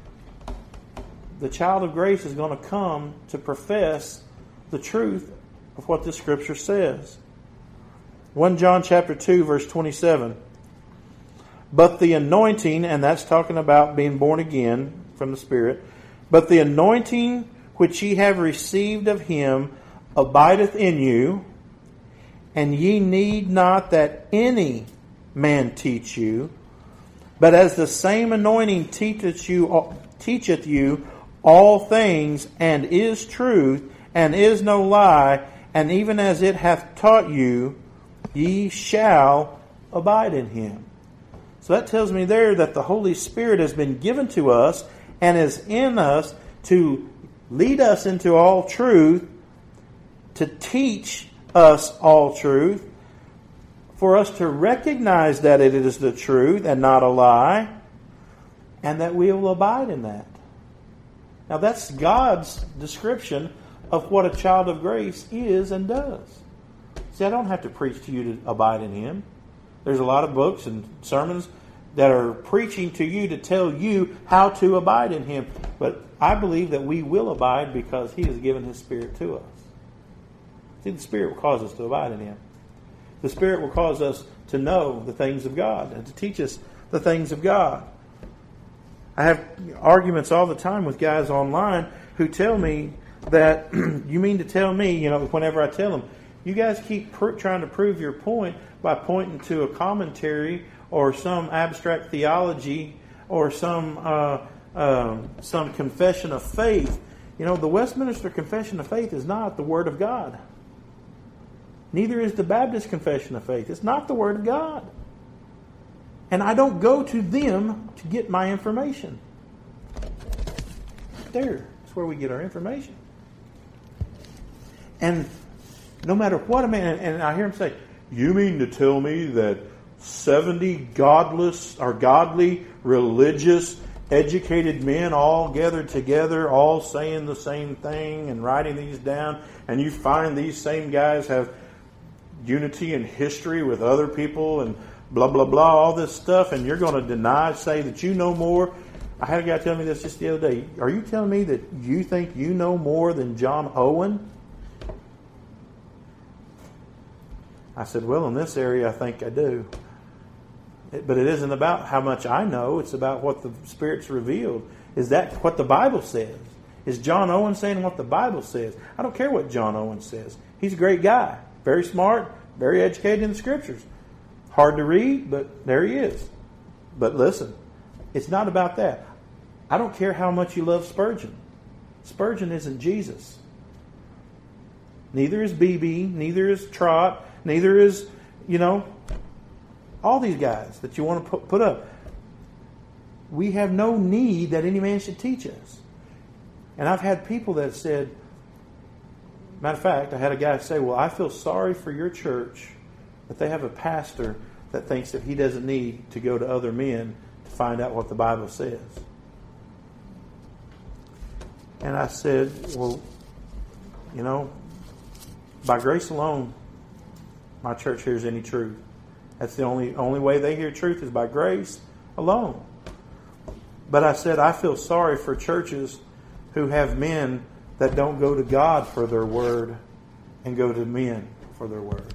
the child of grace is going to come to profess the truth of what the Scripture says. First John chapter two, verse twenty-seven. But the anointing, and that's talking about being born again from the Spirit, but the anointing which ye have received of him abideth in you, and ye need not that any man teach you, but as the same anointing teacheth you, teacheth you all things, and is truth, and is no lie, and even as it hath taught you, ye shall abide in him. So that tells me there that the Holy Spirit has been given to us and is in us to lead us into all truth, to teach us all truth, for us to recognize that it is the truth and not a lie, and that we will abide in that. Now that's God's description of what a child of grace is and does. See, I don't have to preach to you to abide in him. There's a lot of books and sermons that are preaching to you to tell you how to abide in him. But I believe that we will abide because he has given his Spirit to us. See, the Spirit will cause us to abide in him. The Spirit will cause us to know the things of God and to teach us the things of God. I have arguments all the time with guys online who tell me that, you mean to tell me, you know, whenever I tell them, you guys keep pr- trying to prove your point by pointing to a commentary or some abstract theology or some uh, um, some confession of faith. You know, the Westminster Confession of Faith is not the Word of God. Neither is the Baptist Confession of Faith. It's not the Word of God. And I don't go to them to get my information. There. That's where we get our information. And no matter what a man, and I hear him say, you mean to tell me that seventy godless or godly, religious, educated men all gathered together, all saying the same thing and writing these down, and you find these same guys have unity in history with other people and blah, blah, blah, all this stuff, and you're going to deny, say that you know more? I had a guy tell me this just the other day. Are you telling me that you think you know more than John Owen? I said, well, in this area, I think I do. It, but it isn't about how much I know. It's about what the Spirit's revealed. Is that what the Bible says? Is John Owen saying what the Bible says? I don't care what John Owen says. He's a great guy. Very smart. Very educated in the Scriptures. Hard to read, but there he is. But listen, it's not about that. I don't care how much you love Spurgeon. Spurgeon isn't Jesus. Neither is B B. Neither is Trott. Neither is, you know, all these guys that you want to put, put up. We have no need that any man should teach us. And I've had people that said, matter of fact, I had a guy say, well, I feel sorry for your church that they have a pastor that thinks that he doesn't need to go to other men to find out what the Bible says. And I said, well, you know, by grace alone, my church hears any truth. That's the only only way they hear truth is by grace alone. But I said, I feel sorry for churches who have men that don't go to God for their word and go to men for their word.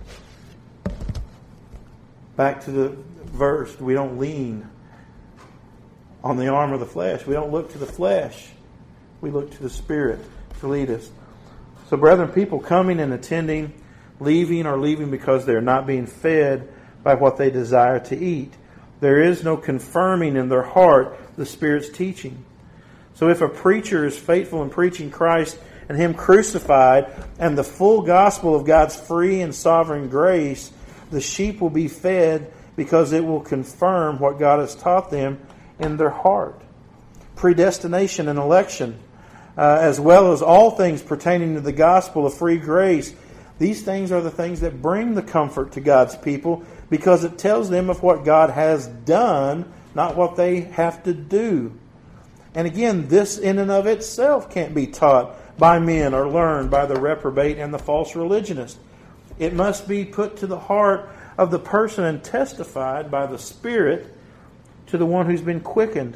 Back to the verse, we don't lean on the arm of the flesh. We don't look to the flesh. We look to the Spirit to lead us. So, brethren, people coming and attending, leaving or leaving because they're not being fed by what they desire to eat. There is no confirming in their heart the Spirit's teaching. So if a preacher is faithful in preaching Christ and Him crucified and the full gospel of God's free and sovereign grace, the sheep will be fed because it will confirm what God has taught them in their heart. predestination and election, uh, as well as all things pertaining to the gospel of free grace. These things are the things that bring the comfort to God's people, because it tells them of what God has done, not what they have to do. And again, this in and of itself can't be taught by men or learned by the reprobate and the false religionist. It must be put to the heart of the person and testified by the Spirit to the one who's been quickened.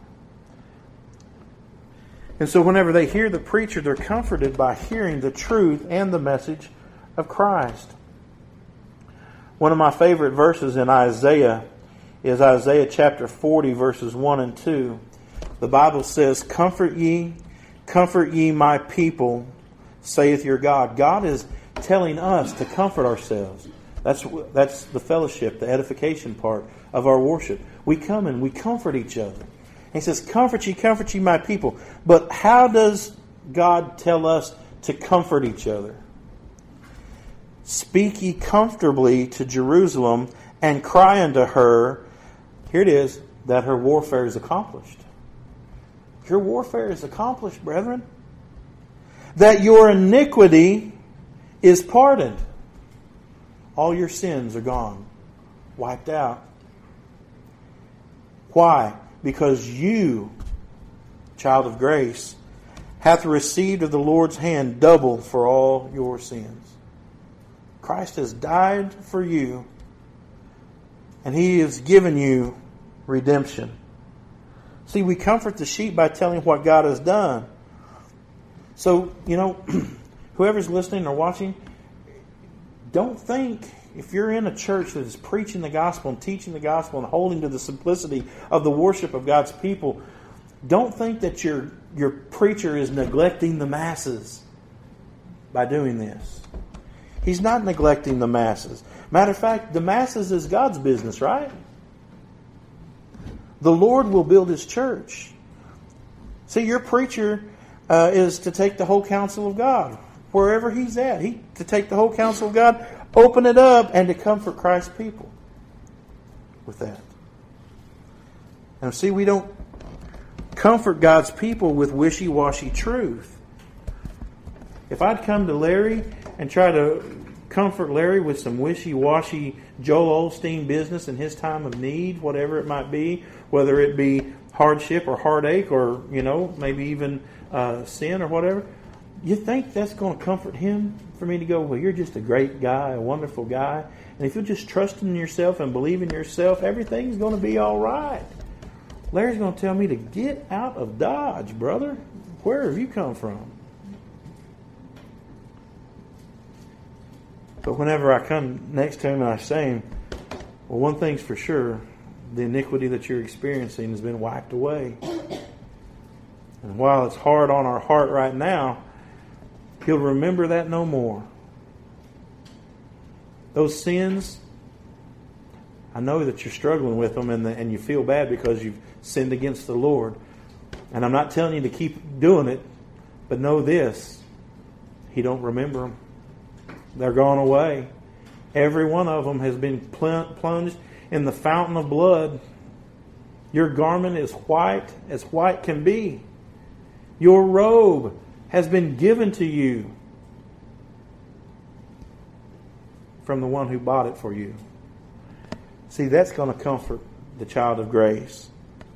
And so whenever they hear the preacher, they're comforted by hearing the truth and the message of Christ. One of my favorite verses in Isaiah is Isaiah chapter forty, verses one and two. The Bible says, "Comfort ye, comfort ye my people, saith your God." God is telling us to comfort ourselves. That's that's the fellowship, the edification part of our worship. We come and we comfort each other. He says, "Comfort ye, comfort ye my people." But how does God tell us to comfort each other? "Speak ye comfortably to Jerusalem, and cry unto her," here it is, "that her warfare is accomplished." Your warfare is accomplished, brethren. "That your iniquity is pardoned." All your sins are gone, wiped out. Why? Because you, child of grace, hath received of the Lord's hand double for all your sins. Christ has died for you, and He has given you redemption. See, we comfort the sheep by telling what God has done. So, you know, whoever's listening or watching, don't think, if you're in a church that is preaching the gospel and teaching the gospel and holding to the simplicity of the worship of God's people, don't think that your, your preacher is neglecting the masses by doing this. He's not neglecting the masses. Matter of fact, the masses is God's business, right? The Lord will build His church. See, your preacher uh, is to take the whole counsel of God wherever he's at. He to take the whole counsel of God, open it up, and to comfort Christ's people with that. And see, we don't comfort God's people with wishy-washy truth. If I'd come to Larry and try to comfort Larry with some wishy-washy Joel Osteen business in his time of need, whatever it might be, whether it be hardship or heartache or, you know, maybe even uh, sin or whatever, you think that's going to comfort him for me to go, well, you're just a great guy, a wonderful guy, and if you'll just trust in yourself and believe in yourself, everything's going to be all right. Larry's going to tell me to get out of Dodge, brother. Where have you come from? But whenever I come next to him and I say him, well, one thing's for sure, the iniquity that you're experiencing has been wiped away. And while it's hard on our heart right now, He'll remember that no more. Those sins, I know that you're struggling with them and, the, and you feel bad because you've sinned against the Lord. And I'm not telling you to keep doing it, but know this, He don't remember them. They're gone away. Every one of them has been plunged in the fountain of blood. Your garment is white as white can be. Your robe has been given to you from the one who bought it for you. See, that's going to comfort the child of grace.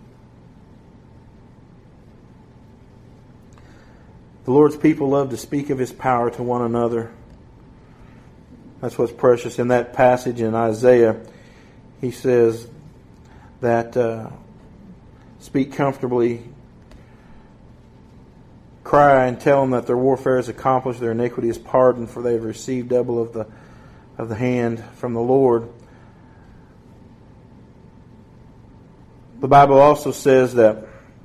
The Lord's people love to speak of His power to one another. That's what's precious in that passage in Isaiah. He says that uh, speak comfortably, cry and tell them that their warfare is accomplished, their iniquity is pardoned, for they have received double of the of the hand from the Lord. The Bible also says that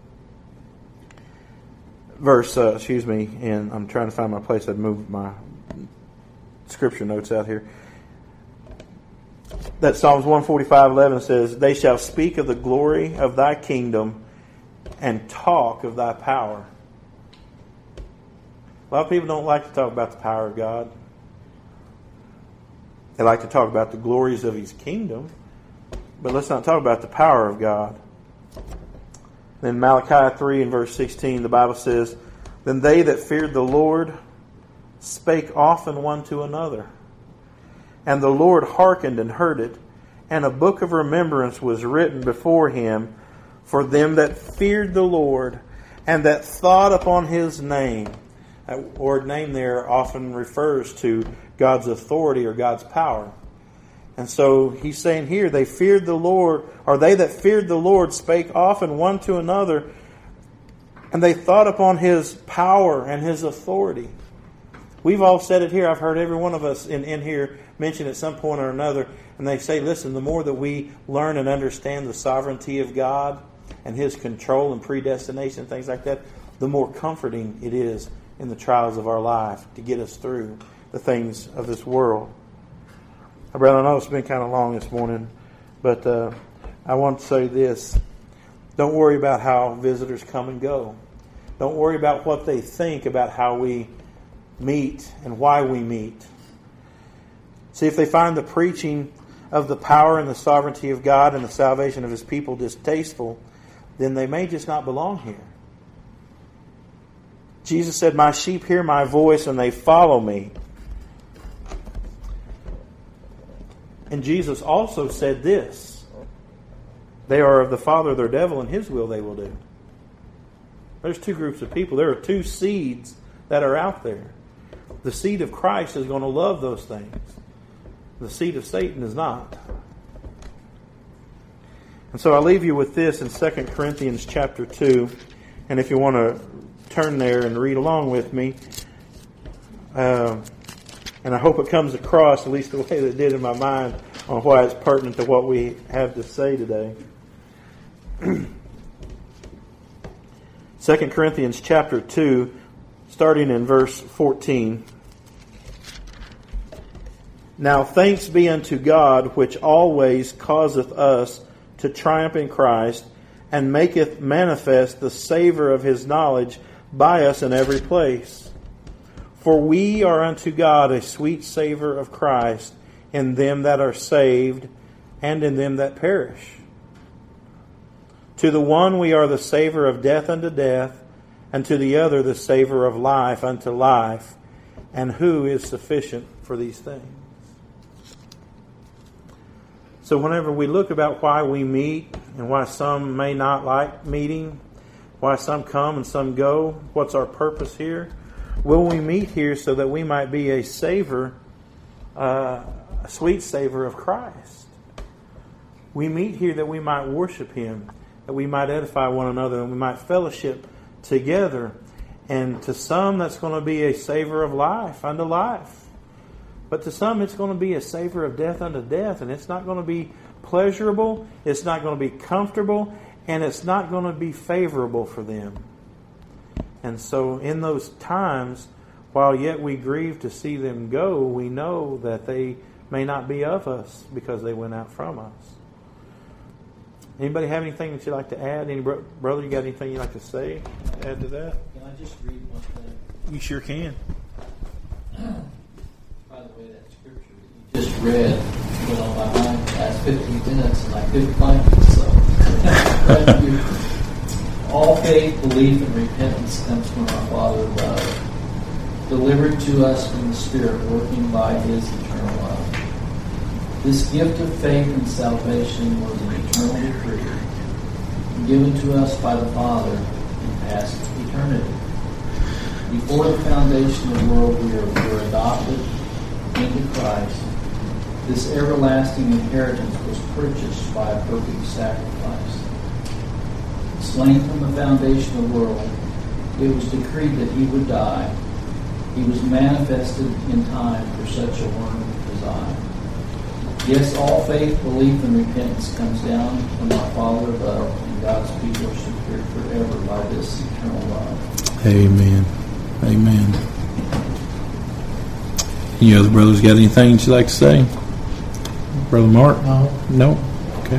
verse, uh, excuse me, and I'm trying to find my place. I've moved my scripture notes out here. That Psalms one forty-five eleven says, "They shall speak of the glory of Thy kingdom and talk of Thy power." A lot of people don't like to talk about the power of God. They like to talk about the glories of His kingdom, but let's not talk about the power of God. Then Malachi three and verse sixteen, the Bible says, Then they that feared the Lord spake often one to another. And the Lord hearkened and heard it, and a book of remembrance was written before him for them that feared the Lord, and that thought upon his name. That word name there often refers to God's authority or God's power. And so he's saying here, they feared the Lord, or they that feared the Lord spake often one to another, and they thought upon his power and his authority. We've all said it here. I've heard every one of us in, in here mention at some point or another, and they say, listen, the more that we learn and understand the sovereignty of God and his control and predestination and things like that, the more comforting it is in the trials of our life to get us through the things of this world. Brother, I know it's been kind of long this morning, but uh, I want to say this. Don't worry about how visitors come and go. Don't worry about what they think about how we meet and why we meet. See, if they find the preaching of the power and the sovereignty of God and the salvation of his people distasteful, then they may just not belong here. Jesus said, My sheep hear my voice and they follow me. And Jesus also said this, They are of the father their devil, and his will they will do. There's two groups of people. There are two seeds that are out there. The seed of Christ is going to love those things. The seed of Satan is not. And so I leave you with this in Second Corinthians chapter two. And if you want to turn there and read along with me, uh, and I hope it comes across, at least the way that it did in my mind, on why it's pertinent to what we have to say today. Second Corinthians chapter two, starting in verse fourteen. Now thanks be unto God, which always causeth us to triumph in Christ, and maketh manifest the savour of his knowledge by us in every place. For we are unto God a sweet savour of Christ in them that are saved and in them that perish. To the one we are the savour of death unto death, and to the other the savour of life unto life. And who is sufficient for these things? So whenever we look about why we meet and why some may not like meeting, why some come and some go, what's our purpose here? Will we meet here so that we might be a savor, uh, a sweet savor of Christ? We meet here that we might worship him, that we might edify one another, and we might fellowship together. And to some that's going to be a savor of life unto life. But to some it's going to be a savor of death unto death. And it's not going to be pleasurable, it's not going to be comfortable, and it's not going to be favorable for them. And so in those times, while yet we grieve to see them go, we know that they may not be of us because they went out from us. Anybody have anything that you'd like to add? Any bro- brother, you got anything you'd like to say? Add to that?
Can I just read one thing?
You sure can.
By the way, that scripture that you just read went on my mind the last fifteen minutes, and I couldn't find it. So, thank you. All faith, belief, and repentance comes from our Father of love, delivered to us from the Spirit, working by his eternal love. This gift of faith and salvation was an eternal decree, given to us by the Father in past eternity. Before the foundation of the world, we were adopted into Christ. This everlasting inheritance was purchased by a perfect sacrifice. Slain from the foundation of the world, it was decreed that he would die. He was manifested in time for such a one as I. Yes, all faith, belief, and repentance comes down from our Father above, and God's people are secured forever by this eternal love.
Amen. Amen. Any other brothers got anything you'd like to say? Brother Mark?
No.
No? Okay.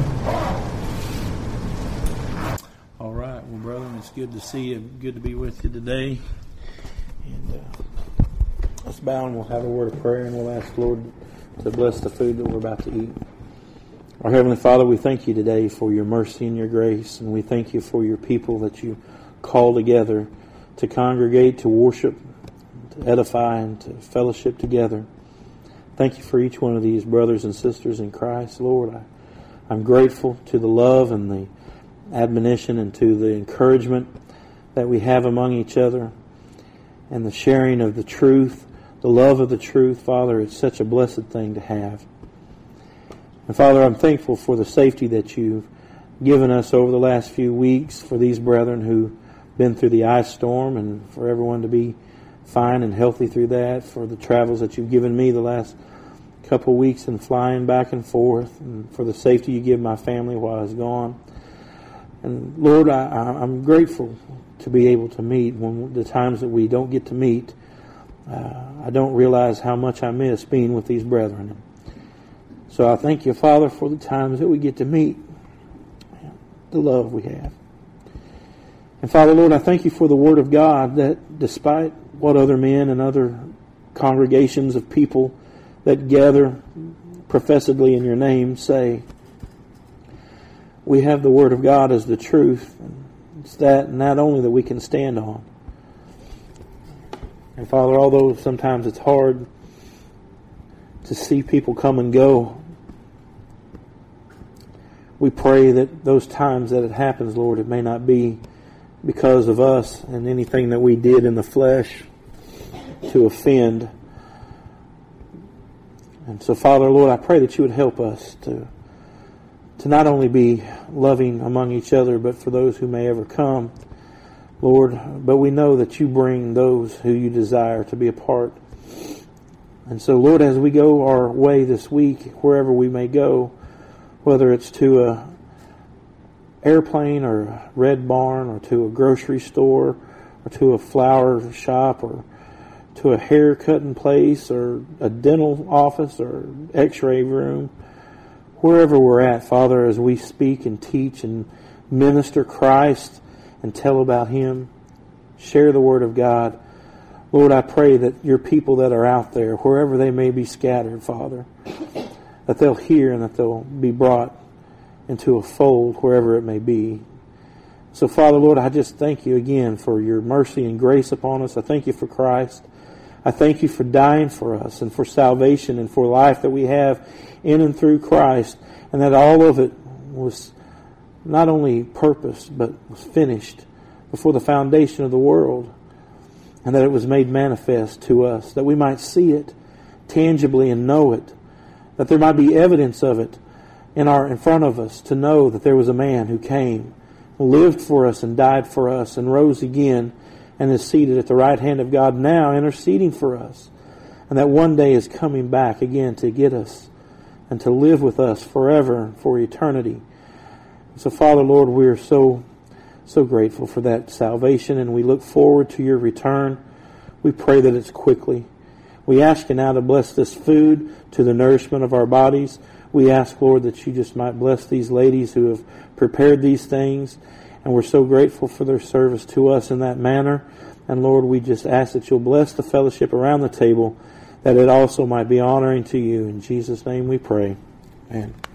All right. Well, brother, it's good to see you. Good to be with you today. And uh, let's bow and we'll have a word of prayer, and we'll ask the Lord to bless the food that we're about to eat. Our Heavenly Father, we thank you today for your mercy and your grace, and we thank you for your people that you call together to congregate, to worship, to edify, and to fellowship together. Thank you for each one of these brothers and sisters in Christ, Lord. I, I'm grateful to the love and the admonition and to the encouragement that we have among each other and the sharing of the truth, the love of the truth. Father, it's such a blessed thing to have. And Father, I'm thankful for the safety that you've given us over the last few weeks for these brethren who've been through the ice storm, and for everyone to be fine and healthy through that, for the travels that you've given me the last couple of weeks and flying back and forth, and for the safety you give my family while I was gone. And Lord, I, I'm grateful to be able to meet when the times that we don't get to meet. Uh, I don't realize how much I miss being with these brethren. So I thank you, Father, for the times that we get to meet, the love we have. And Father, Lord, I thank you for the Word of God, that despite what other men and other congregations of people that gather professedly in your name say, we have the Word of God as the truth. It's that and that only that we can stand on. And Father, although sometimes it's hard to see people come and go, we pray that those times that it happens, Lord, it may not be because of us and anything that we did in the flesh to offend. And so, Father, Lord, I pray that you would help us to to not only be loving among each other, but for those who may ever come, Lord. But we know that you bring those who you desire to be a part. And so, Lord, as we go our way this week, wherever we may go, whether it's to a airplane or a Red Barn or to a grocery store or to a flower shop or to a hair cutting place or a dental office or x-ray room, wherever we're at, Father, as we speak and teach and minister Christ and tell about Him, share the Word of God, Lord, I pray that your people that are out there, wherever they may be scattered, Father, that they'll hear and that they'll be brought into a fold wherever it may be. So, Father, Lord, I just thank you again for your mercy and grace upon us. I thank you for Christ. I thank you for dying for us and for salvation and for life that we have in and through Christ, and that all of it was not only purposed but was finished before the foundation of the world, and that it was made manifest to us, that we might see it tangibly and know it, that there might be evidence of it in our in front of us to know that there was a man who came, lived for us and died for us and rose again and is seated at the right hand of God now interceding for us, and that one day is coming back again to get us and to live with us forever for eternity. So, Father, Lord, we are so so grateful for that salvation, and we look forward to your return. We pray that it's quickly. We ask you now to bless this food to the nourishment of our bodies. We ask, Lord, that you just might bless these ladies who have prepared these things, and we're so grateful for their service to us in that manner. And Lord, we just ask that you'll bless the fellowship around the table, that it also might be honoring to you. In Jesus' name we pray. Amen.